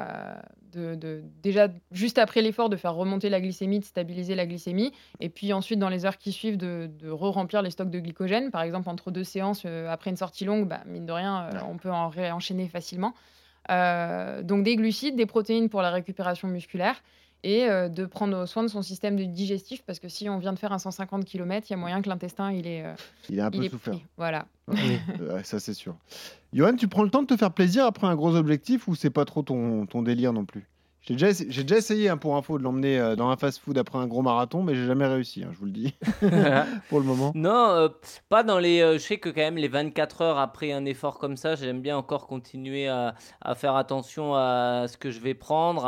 déjà juste après l'effort de faire remonter la glycémie, de stabiliser la glycémie, et puis ensuite dans les heures qui suivent de re-remplir les stocks de glycogène. Par exemple entre 2 séances, après une sortie longue, bah, mine de rien, Ouais. on peut en réenchaîner facilement. Donc des glucides, des protéines pour la récupération musculaire et de prendre soin de son système digestif parce que si on vient de faire un 150 km, il y a moyen que l'intestin il est Il a un peu il est souffert. pris. Voilà. Ouais, Oui. ouais, ça, c'est sûr. Johan, tu prends le temps de te faire plaisir après un gros objectif ou c'est pas trop ton délire non plus? J'ai déjà essayé, hein, pour info, de l'emmener dans un fast-food après un gros marathon, mais j'ai jamais réussi, hein, je vous le dis, pour le moment. Non, pas dans les. Je sais que quand même les 24 heures après un effort comme ça, j'aime bien encore continuer à faire attention à ce que je vais prendre,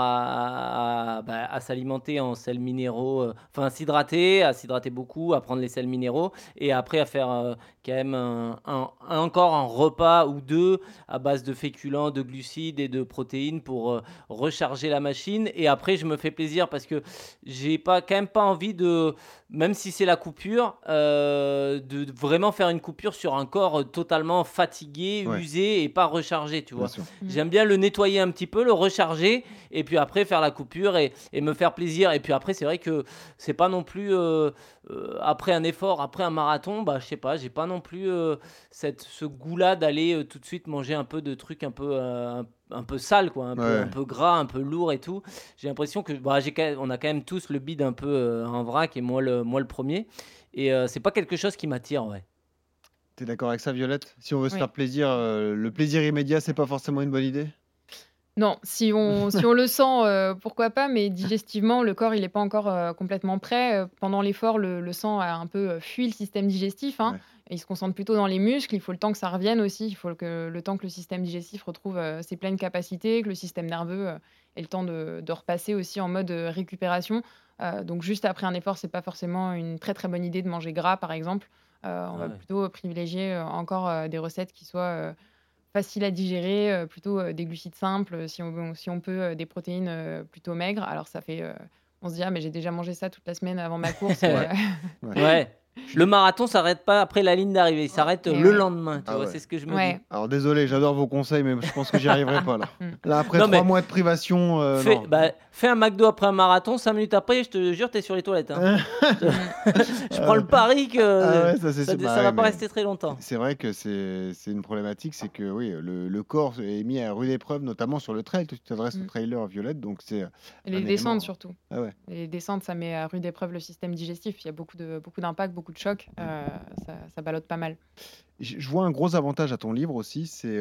à s'alimenter en sels minéraux, enfin à s'hydrater beaucoup, à prendre les sels minéraux et après à faire quand même encore un repas ou deux à base de féculents, de glucides et de protéines pour recharger la machine. Et après, je me fais plaisir parce que j'ai quand même pas envie de, même si c'est la coupure, de vraiment faire une coupure sur un corps totalement fatigué, Ouais. usé et pas rechargé, tu Bien vois. sûr. J'aime bien le nettoyer un petit peu, le recharger et puis après faire la coupure et me faire plaisir. Et puis après, c'est vrai que c'est pas non plus après un effort, après un marathon, bah je sais pas, j'ai pas non plus ce goût-là d'aller tout de suite manger un peu de trucs un peu sale, quoi, Ouais. un peu gras, un peu lourd et tout. J'ai l'impression que bah, on a quand même tous le bide un peu en vrac et moi le premier. Et c'est pas quelque chose qui m'attire, ouais. T'es d'accord avec ça, Violette? Si on veut se Oui. faire plaisir, le plaisir immédiat, c'est pas forcément une bonne idée? Non, si on le sent, pourquoi pas, mais digestivement, le corps, il est pas encore, complètement prêt. Pendant l'effort, le sang a un peu, fui le système digestif, hein, Ouais. et il se concentre plutôt dans les muscles. Il faut le temps que ça revienne aussi. Il faut le temps que le système digestif retrouve, ses pleines capacités, que le système nerveux, ait le temps de repasser aussi en mode, récupération. Donc juste après un effort, c'est pas forcément une très, très bonne idée de manger gras, par exemple. On va Ouais. plutôt privilégier, encore, des recettes qui soient, facile à digérer, plutôt, des glucides simples, si on peut, des protéines, plutôt maigres. Alors ça fait, on se dit: «Ah mais j'ai déjà mangé ça toute la semaine avant ma course», Ouais. Ouais. Le marathon s'arrête pas après la ligne d'arrivée, il s'arrête Et le ouais. lendemain, tu Ah vois, ouais. c'est ce que je me dis. Ouais. Alors désolé, j'adore vos conseils, mais je pense que j'y arriverai pas là. Là, après Non, 3 mais mois de privation, non. fais un McDo après un marathon, 5 minutes après, je te jure, t'es sur les toilettes, hein. Je prends le pari que Ah ouais, ça, c'est sûr. Bah ça ouais, va pas mais rester très longtemps. c'est vrai que c'est une problématique, c'est que oui, le corps est mis à rude épreuve, notamment sur le trail. Toi, tu t'adresses au trailer, Violette, donc c'est Et les un descentes élément. surtout. Ah ouais. Les descentes, ça met à rude épreuve le système digestif. Il y a beaucoup d'impacts, beaucoup de chocs, ça ballotte pas mal. Je vois un gros avantage à ton livre aussi, c'est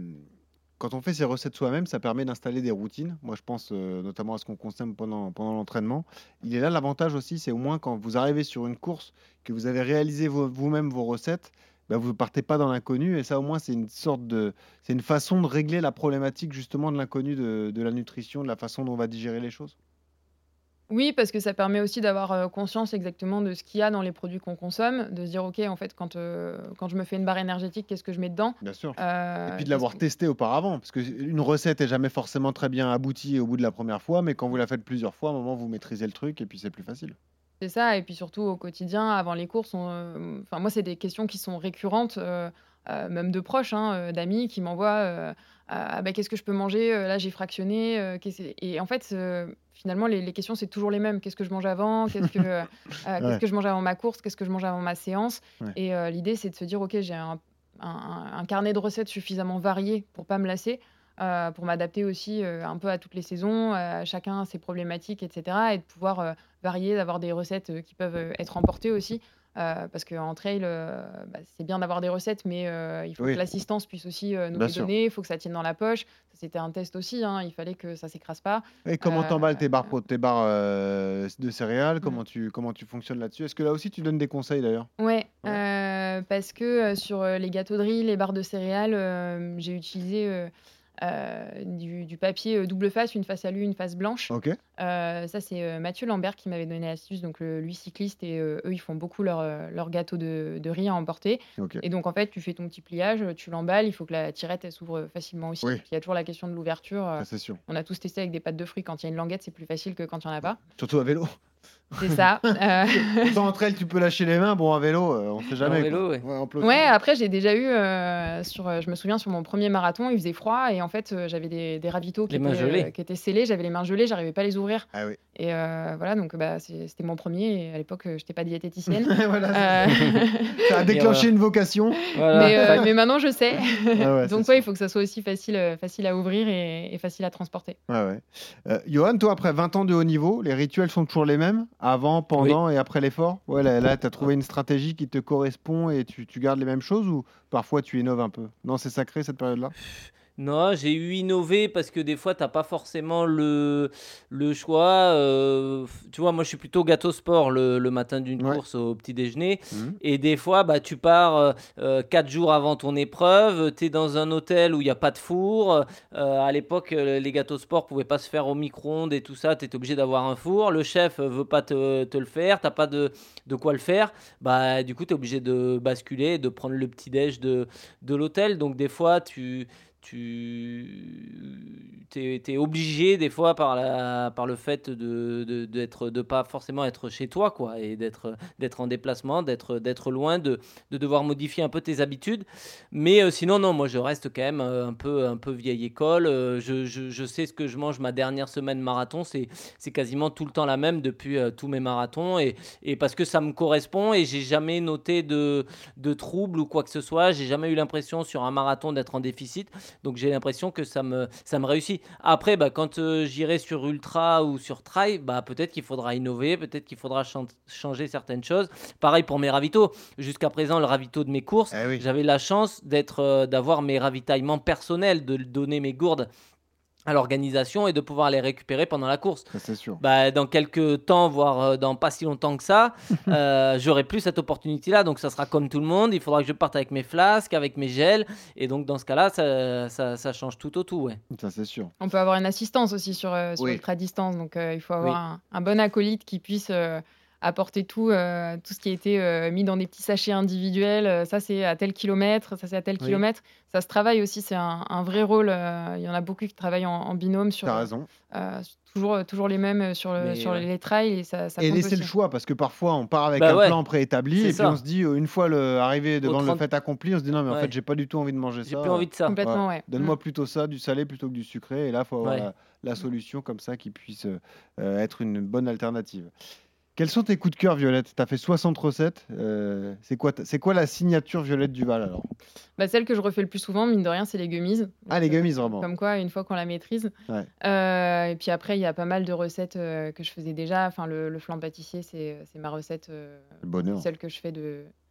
quand on fait ses recettes soi-même, ça permet d'installer des routines. Moi, je pense notamment à ce qu'on consomme pendant l'entraînement. Il est là l'avantage aussi, c'est au moins quand vous arrivez sur une course, que vous avez réalisé vous-même vos recettes, vous partez pas dans l'inconnu. Et ça, au moins, c'est une façon de régler la problématique justement de l'inconnu de la nutrition, de la façon dont on va digérer les choses. Oui, parce que ça permet aussi d'avoir, conscience exactement de ce qu'il y a dans les produits qu'on consomme, de se dire: «OK, en fait, quand je me fais une barre énergétique, qu'est-ce que je mets dedans?» Bien sûr. Et puis de Qu'est-ce l'avoir que testé auparavant, parce qu'une recette est jamais forcément très bien aboutie au bout de la première fois, mais quand vous la faites plusieurs fois, à un moment, vous maîtrisez le truc et puis c'est plus facile. C'est ça et puis surtout au quotidien, avant les courses, enfin moi, c'est des questions qui sont récurrentes, même de proches, hein, d'amis qui m'envoient, «Ah bah, qu'est-ce que je peux manger? Là, j'ai fractionné, qu'est-ce» et en fait, finalement, les questions, c'est toujours les mêmes. Qu'est-ce que je mange avant? Qu'est-ce Ouais, que je mange avant ma course? Qu'est-ce que je mange avant ma séance? ouais. Et l'idée, c'est de se dire: «OK, j'ai un carnet de recettes suffisamment varié pour pas me lasser, pour m'adapter aussi, un peu à toutes les saisons, chacun ses problématiques et cetera» et de pouvoir, varier, d'avoir des recettes, qui peuvent, être emportées aussi. Parce qu'en trail, c'est bien d'avoir des recettes, mais il faut que Oui, l'assistance puisse aussi, nous bien les sûr. donner. Il faut que ça tienne dans la poche. Ça, c'était un test aussi, hein, il fallait que ça s'écrase pas. Et comment Heu, t'emballes tes barres de céréales? mmh. Comment tu fonctionnes là-dessus? Est-ce que là aussi tu donnes des conseils d'ailleurs? Ouais, Ouais. parce que, sur, les gâteaux de riz, les barres de céréales, j'ai utilisé, du papier, double face, une face alu, une face blanche. Ok, Ça, c'est, Mathieu Lambert qui m'avait donné l'astuce, donc lui cycliste et eux, ils font beaucoup leurs gâteaux de riz à emporter ok. et donc en fait, tu fais ton petit pliage, tu l'emballes, il faut que la tirette, elle s'ouvre facilement aussi. Oui, Puis il y a toujours la question de l'ouverture, ça c'est sûr. on a tous testé avec des pâtes de fruits, quand il y a une languette, c'est plus facile que quand il y en a pas. Surtout à vélo. C'est ça, Autant entre elles, tu peux lâcher les mains. Bon, à vélo, on sait En jamais quoi. vélo, ouais. Ouais, en Ouais, peloton. après j'ai déjà eu, je me souviens sur mon premier marathon, il faisait froid et en fait, j'avais des ravitaux Les mains gelées. qui étaient scellés, j'avais les mains gelées, j'arrivais pas à les ouvrir Ah oui. et voilà donc bah, c'était mon premier et à l'époque, j'étais pas diététicienne. Voilà, Heu, ça a Et déclenché une vocation. voilà, mais maintenant je sais. Ah ouais, c'est Donc ouais, il sûr. faut que ça soit aussi facile à ouvrir et facile à transporter. Ouais, ouais. Johan, toi, après 20 ans de haut niveau, les rituels sont toujours les mêmes? Avant, oui. pendant et après l'effort? Ouais, là, tu as trouvé une stratégie qui te correspond et tu gardes les mêmes choses ou parfois tu innoves un peu? Non, c'est sacré cette période-là? Non, j'ai eu innové parce que des fois, tu as pas forcément le choix. Tu vois, moi, je suis plutôt gâteau sport le matin d'une Ouais. course au petit déjeuner. Mhm. Et des fois, bah, tu pars 4 jours avant ton épreuve, tu es dans un hôtel où il n'y a pas de four. À l'époque, les gâteaux sport pouvaient pas se faire au micro-ondes et tout ça. Tu étais obligé d'avoir un four. Le chef veut pas te le faire. Tu pas de quoi le faire. Bah, du coup, tu es obligé de basculer et de prendre le petit-déj de l'hôtel. Donc, des fois, tu es obligé des fois par le fait de pas forcément être chez toi quoi et d'être en déplacement, d'être loin, de devoir modifier un peu tes habitudes. Mais sinon non, moi je reste quand même un peu vieille école. Je sais ce que je mange ma dernière semaine marathon, c'est quasiment tout le temps la même depuis tous mes marathons et parce que ça me correspond et j'ai jamais noté de troubles ou quoi que ce soit. J'ai jamais eu l'impression sur un marathon d'être en déficit. Donc j'ai l'impression que ça me réussit. Après, bah, quand j'irai sur ultra ou sur trail, bah, peut-être qu'il faudra innover, peut-être qu'il faudra changer certaines choses. Pareil pour mes ravitaux. Jusqu'à présent, le ravito de mes courses, Eh oui, j'avais la chance d'avoir mes ravitaillements personnels, de donner mes gourdes à l'organisation et de pouvoir les récupérer pendant la course. ça c'est sûr. Bah, dans quelques temps, voire dans pas si longtemps que ça, j'aurai plus cette opportunité-là. Donc, ça sera comme tout le monde. Il faudra que je parte avec mes flasques, avec mes gels. Et donc, dans ce cas-là, ça change tout au tout. Ouais. Ça c'est sûr. On peut avoir une assistance aussi sur Oui. ultra distance, donc il faut avoir Oui. un bon acolyte qui puisse, apporter tout ce qui a été, mis dans des petits sachets individuels, ça c'est à tel kilomètre, ça c'est à tel Oui. kilomètre. Ça se travaille aussi, c'est un vrai rôle, il y en a beaucoup qui travaillent en binôme sur, T'as raison. toujours les mêmes, Mais sur ouais. les trails et ça Et compte laisser le aussi. choix, parce que parfois on part avec Bah un ouais, plan préétabli c'est et puis on ça. se dit, une fois arrivé Au devant le 30, fait accompli, on se dit non, mais en fait, ouais. j'ai pas du tout envie de manger J'ai ça. plus envie de ça. Ouais. Complètement, ouais. Donne-moi plutôt ça, du salé plutôt que du sucré. Et là, il faut avoir Ouais. la solution comme ça qui puisse être une bonne alternative. Quels sont tes coups de cœur, Violette? Tu as fait 60 recettes. C'est quoi la signature Violette Duval alors? Bah, celle que je refais le plus souvent, mine de rien, c'est les gummies. Ah, Donc, les gummies, vraiment. comme quoi, une fois qu'on la maîtrise. Ouais. Et puis après, il y a pas mal de recettes, que je faisais déjà. Enfin, le flan pâtissier, c'est ma recette, Le c'est bonheur. celle que je fais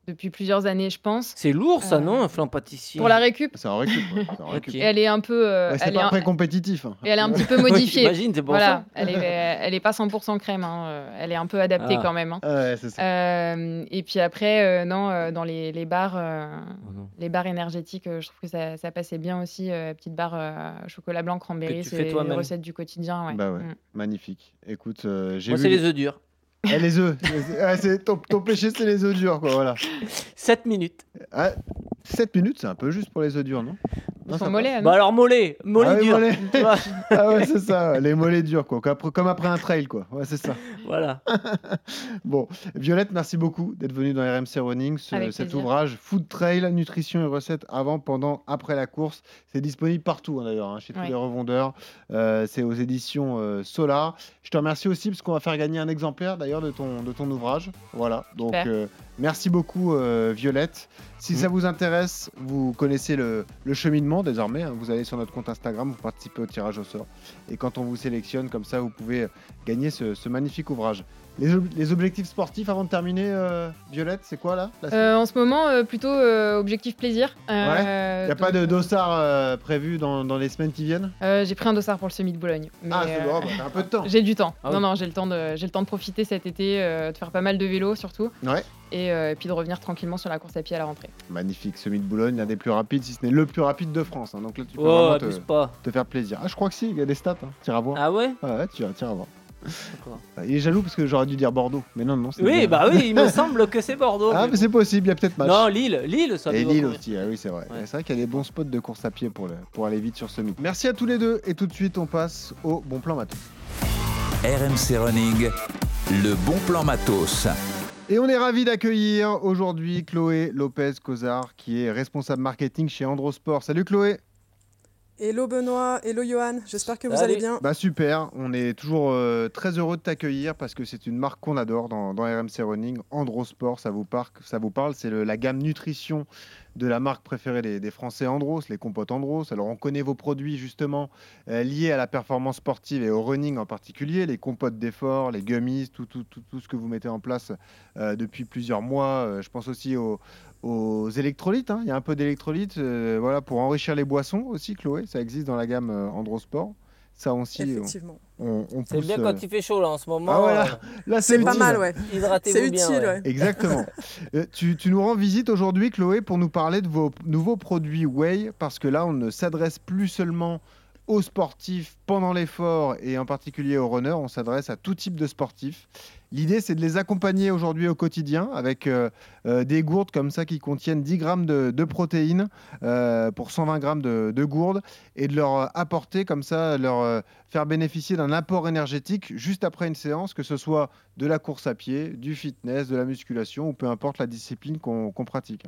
depuis plusieurs années, je pense. C'est lourd, ça, Euh, non, un flan pâtissier? Pour la récup, Ça en récup. Ouais, ça en récup. Ok. et elle est un peu, Ouais, c'est pas très compétitif. Hein. et elle est un petit peu Oui, modifiée. j'imagine, c'est pour Voilà, ça. elle est pas 100% crème, hein, elle est un peu adaptée Ah. quand même, hein. Ouais, c'est ça. Et puis après, non, dans les bars, Oh non. les barres énergétiques, je trouve que ça passait bien aussi. Petite barre chocolat blanc, cranberry, tu fais c'est les toi-même. recettes du quotidien. Ouais. Bah ouais, magnifique. Écoute, j'ai Moi, vu c'est les œufs durs. Les œufs. Ton péché, c'est les œufs durs, quoi. Voilà. 7 minutes. Ah, 7 minutes, c'est un peu juste pour les œufs durs, non? Ils Non, sont ça mollets, passe. non Bah alors, mollet Ah oui, dur. mollets. Tu vois. Ah ouais, c'est ça, les mollets durs, quoi. Comme après un trail, quoi. Ouais, c'est ça. Voilà. Bon, Violette, merci beaucoup d'être venue dans RMC Running. Avec Cet plaisir. ouvrage Food Trail, nutrition et recettes avant, pendant, après la course. C'est disponible partout, hein, d'ailleurs, hein, chez tous Ouais. les revendeurs. C'est aux éditions Solar. Je te remercie aussi parce qu'on va faire gagner un exemplaire, d'ailleurs, de ton ouvrage. Voilà. Donc, Super. merci beaucoup, Violette. Si ça vous intéresse, vous connaissez le cheminement désormais. Hein. Vous allez sur notre compte Instagram, vous participez au tirage au sort. Et quand on vous sélectionne, comme ça, vous pouvez gagner ce magnifique ouvrage. Les objectifs sportifs avant de terminer, Violette, c'est quoi là la suite En ce moment, plutôt objectif plaisir. Il n'y a pas de dossard prévu dans les semaines qui viennent? J'ai pris un dossard pour le semi de Bologne. Mais, Ah, c'est bon, bah, t'as un peu de temps. j'ai du temps. Ah Non, oui. non, j'ai le temps de profiter cet été, de faire pas mal de vélo surtout. Ouais. Et puis de revenir tranquillement sur la course à pied à la rentrée. Magnifique, Semi de Boulogne, l'un des plus rapides, si ce n'est le plus rapide de France. Hein. Donc là, tu peux Oh, vraiment abuse pas. te faire plaisir. Ah, je crois que si, il y a des stats. Hein. Tu iras voir. Ah ouais? Ouais, tu iras voir. D'accord. Il est jaloux parce que j'aurais dû dire Bordeaux. Mais non, c'est Oui, bien. bah oui, il me semble que c'est Bordeaux. Ah, mais c'est possible, il y a peut-être match. Non, Lille, ça Et doit Lille courir. aussi, ah oui, c'est vrai. Ouais. C'est vrai qu'il y a des bons spots de course à pied pour aller vite sur Semi. Merci à tous les deux. Et tout de suite, on passe au bon plan matos. RMC Running, le bon plan matos. Et on est ravis d'accueillir aujourd'hui Chloé Lopez-Cozard, qui est responsable marketing chez Androsport. Salut Chloé. Hello Benoît, hello Johan, j'espère que vous Salut. allez bien. Bah super, on est toujours très heureux de t'accueillir parce que c'est une marque qu'on adore dans RMC Running. Androsport, ça vous parle, c'est la gamme nutrition de la marque préférée des Français, Andros, les compotes Andros. Alors on connaît vos produits justement liés à la performance sportive et au running en particulier, les compotes d'effort, les gummies, tout ce que vous mettez en place depuis plusieurs mois. Je pense aussi aux électrolytes, hein. Il y a un peu d'électrolytes voilà, pour enrichir les boissons aussi, Chloé. Ça existe dans la gamme Androsport. Ça aussi, Effectivement. on C'est pousse. bien quand il fait chaud là en ce moment. Ah voilà, là C'est pas utile. mal, ouais. Hydratez-vous C'est bien. utile, ouais. ouais. Exactement. Tu nous rends visite aujourd'hui, Chloé, pour nous parler de vos nouveaux produits Whey, parce que là, on ne s'adresse plus seulement aux sportifs pendant l'effort et en particulier aux runners, on s'adresse à tout type de sportifs. L'idée, c'est de les accompagner aujourd'hui au quotidien avec des gourdes comme ça qui contiennent 10 grammes de protéines pour 120 grammes de gourdes et de leur apporter comme ça, leur faire bénéficier d'un apport énergétique juste après une séance, que ce soit de la course à pied, du fitness, de la musculation ou peu importe la discipline qu'on pratique.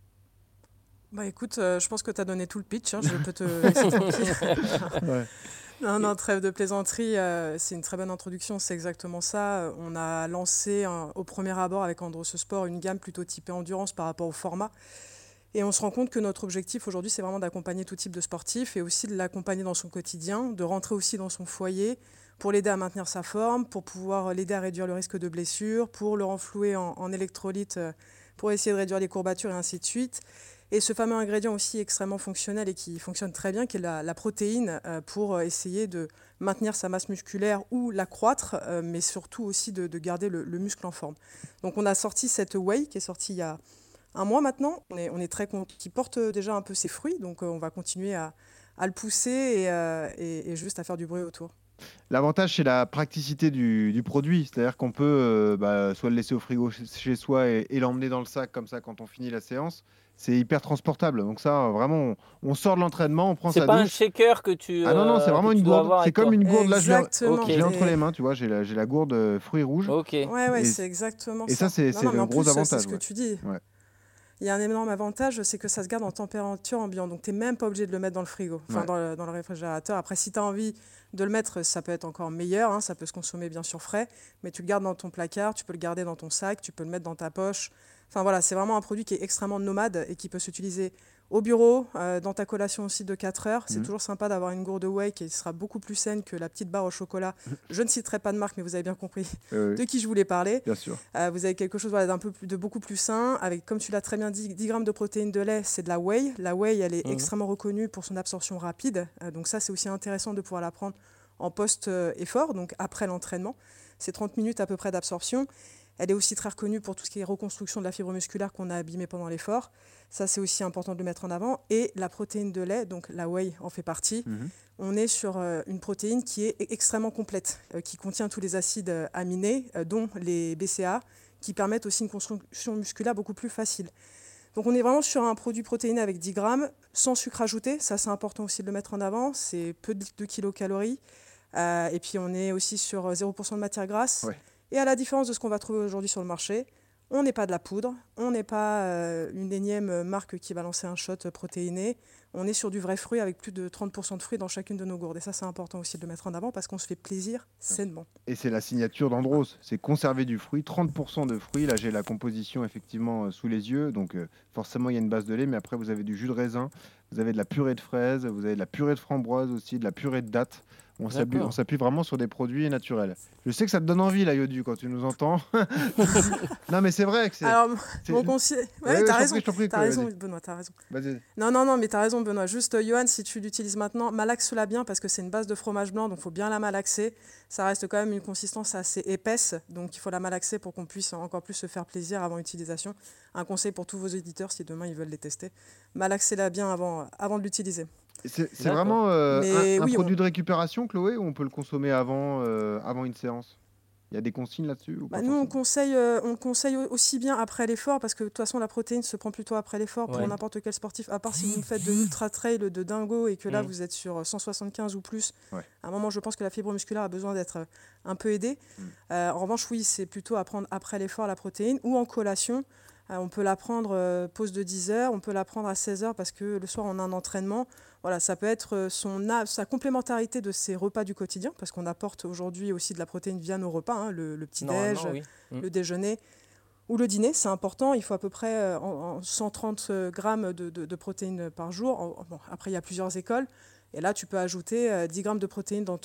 Bah écoute, je pense que tu as donné tout le pitch, hein, je peux te laisser tranquille. Ouais. Non, trêve de plaisanterie, c'est une très bonne introduction, c'est exactement ça. On a lancé au premier abord avec Androsport une gamme plutôt typée endurance par rapport au format. Et on se rend compte que notre objectif aujourd'hui, c'est vraiment d'accompagner tout type de sportif et aussi de l'accompagner dans son quotidien, de rentrer aussi dans son foyer pour l'aider à maintenir sa forme, pour pouvoir l'aider à réduire le risque de blessure, pour le renflouer en électrolytes pour essayer de réduire les courbatures et ainsi de suite. Et ce fameux ingrédient aussi extrêmement fonctionnel et qui fonctionne très bien, qui est la protéine, pour essayer de maintenir sa masse musculaire ou l'accroître, mais surtout aussi de garder le muscle en forme. Donc on a sorti cette Whey qui est sortie il y a un mois maintenant. On est très content, qui porte déjà un peu ses fruits, donc on va continuer à le pousser et juste à faire du bruit autour. L'avantage, c'est la praticité du produit. C'est-à-dire qu'on peut soit le laisser au frigo chez soi et l'emmener dans le sac comme ça quand on finit la séance. C'est hyper transportable. Donc ça, vraiment, on sort de l'entraînement, on prend sa C'est pas un douche. shaker que tu. Ah non, c'est vraiment que une tu dois gourde. avoir C'est avec comme toi. une gourde. Là, Exactement. je l'ai entre Et- les mains, tu vois. J'ai la gourde fruits rouges. Ok. Ouais, Et- c'est exactement ça. et ça, c'est Non, mais le en gros plus, avantage, c'est ce que ouais. tu dis. Ouais. Il y a un énorme avantage, c'est que ça se garde en température ambiante. Donc, tu n'es même pas obligé de le mettre dans le frigo, enfin Ouais. dans le réfrigérateur. Après, si tu as envie de le mettre, ça peut être encore meilleur. Hein, ça peut se consommer bien sûr frais. Mais tu le gardes dans ton placard, tu peux le garder dans ton sac, tu peux le mettre dans ta poche. Enfin voilà, c'est vraiment un produit qui est extrêmement nomade et qui peut s'utiliser au bureau, dans ta collation aussi de 4 heures. C'est toujours sympa d'avoir une gourde whey qui sera beaucoup plus saine que la petite barre au chocolat. Je ne citerai pas de marque, mais vous avez bien compris de qui je voulais parler. Bien sûr. Vous avez quelque chose de beaucoup plus sain, avec, comme tu l'as très bien dit, 10 grammes de protéines de lait, c'est de la whey. La whey, elle est extrêmement reconnue pour son absorption rapide. Donc ça, c'est aussi intéressant de pouvoir la prendre en post-effort, donc après l'entraînement. C'est 30 minutes à peu près d'absorption. Elle est aussi très reconnue pour tout ce qui est reconstruction de la fibre musculaire qu'on a abîmée pendant l'effort. Ça, c'est aussi important de le mettre en avant. Et la protéine de lait, donc la whey en fait partie. On est sur une protéine qui est extrêmement complète, qui contient tous les acides aminés, dont les BCAA, qui permettent aussi une construction musculaire beaucoup plus facile. Donc on est vraiment sur un produit protéiné avec 10 grammes, sans sucre ajouté. Ça, c'est important aussi de le mettre en avant. C'est peu de kilocalories. Et puis on est aussi sur 0% de matière grasse. Ouais. Et à la différence de ce qu'on va trouver aujourd'hui sur le marché, on n'est pas de la poudre, on n'est pas une énième marque qui va lancer un shot protéiné. On est sur du vrai fruit avec plus de 30% de fruits dans chacune de nos gourdes. Et ça, c'est important aussi de le mettre en avant parce qu'on se fait plaisir sainement. Et c'est la signature d'Andros, c'est conserver du fruit, 30% de fruits. Là, j'ai la composition effectivement sous les yeux. Donc forcément, il y a une base de lait, mais après, vous avez du jus de raisin, vous avez de la purée de fraises, vous avez de la purée de framboise aussi, de la purée de dattes. On s'appuie vraiment sur des produits naturels. Je sais que ça te donne envie, là, Yodu, quand tu nous entends. Non, mais c'est vrai que c'est... Alors, mon conseil... Ouais, t'as raison, t'as raison, Benoît, t'as raison. Vas-y. Non, mais t'as raison, Benoît. Juste, Johan, si tu l'utilises maintenant, malaxe-la bien parce que c'est une base de fromage blanc, donc il faut bien la malaxer. Ça reste quand même une consistance assez épaisse, donc il faut la malaxer pour qu'on puisse encore plus se faire plaisir avant l'utilisation. Un conseil pour tous vos éditeurs, si demain ils veulent les tester, malaxez-la bien avant de l'utiliser. C'est vraiment un oui, produit de récupération, Chloé, ou on peut le consommer avant une séance? Il y a des consignes là-dessus ou pas Nous, on forcément le conseille aussi bien après l'effort, parce que de toute façon, la protéine se prend plutôt après l'effort pour Ouais. n'importe quel sportif, à part si vous faites de l'ultra trail, de dingo, et que là, vous êtes sur 175 ou plus. Ouais. À un moment, je pense que la fibre musculaire a besoin d'être un peu aidée. En revanche, oui, c'est plutôt à prendre après l'effort la protéine, ou en collation. On peut la prendre pause de 10 heures, on peut la prendre à 16 heures parce que le soir on a un entraînement. Voilà, ça peut être sa complémentarité de ses repas du quotidien parce qu'on apporte aujourd'hui aussi de la protéine via nos repas, hein, le petit-déj, Normalement, oui. le déjeuner ou le dîner. C'est important, il faut à peu près en 130 grammes de protéines par jour. Bon, après, il y a plusieurs écoles. Et là, tu peux ajouter 10 grammes de protéines dans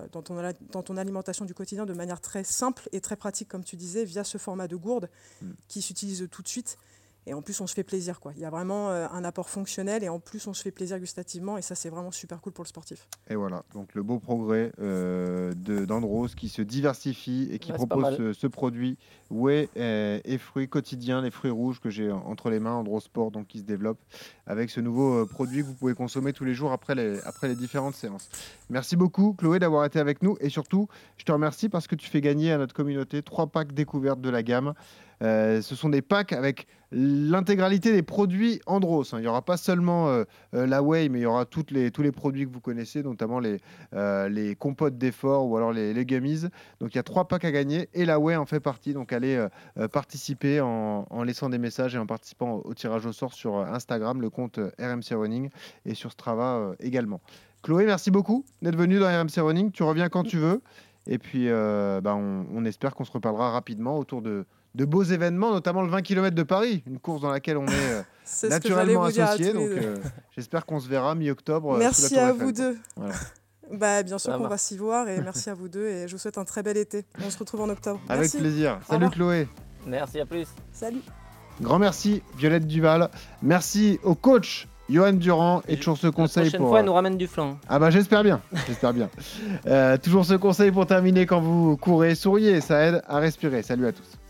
ton alimentation du quotidien de manière très simple et très pratique, comme tu disais, via ce format de gourde qui s'utilise tout de suite. Et en plus, on se fait plaisir, quoi. Il y a vraiment un apport fonctionnel et en plus, on se fait plaisir gustativement. Et ça, c'est vraiment super cool pour le sportif. Et voilà, donc le beau progrès d'Andros qui se diversifie et qui Ouais, c'est pas propose ce produit whey et fruits quotidiens, les fruits rouges que j'ai entre les mains, Andros Sport, donc qui se développe avec ce nouveau produit que vous pouvez consommer tous les jours après les différentes séances. Merci beaucoup, Chloé, d'avoir été avec nous. Et surtout, je te remercie parce que tu fais gagner à notre communauté 3 packs découvertes de la gamme. Ce sont des packs avec l'intégralité des produits Andros. Il n'y aura pas seulement la whey, mais il y aura tous les produits que vous connaissez, notamment les compotes d'effort ou alors les gummies. Donc il y a 3 packs à gagner et la whey en fait partie. Donc allez participer en laissant des messages et en participant au tirage au sort sur Instagram, le compte RMC Running, et sur Strava également. Chloé, merci beaucoup d'être venue dans RMC Running. Tu reviens quand tu veux. Et puis on espère qu'on se reparlera rapidement autour de beaux événements, notamment le 20 km de Paris, une course dans laquelle on est C'est naturellement ce que j'allais associés. vous dire à tous Donc les deux. j'espère qu'on se verra mi-octobre. Merci sous la Tour à Eiffel, vous quoi. deux. Voilà. Bien sûr Ça qu'on va. va s'y voir et merci à vous deux et je vous souhaite un très bel été. On se retrouve en octobre. Avec Merci. plaisir. Au Salut revoir. Chloé. Merci, à plus. Salut. Grand merci Violette Duval. Merci au coach Johan Durand et toujours ce La conseil prochaine pour... fois, elle nous ramène du flan. Ah bah j'espère bien. Toujours ce conseil pour terminer quand vous courez, souriez, ça aide à respirer. Salut à tous.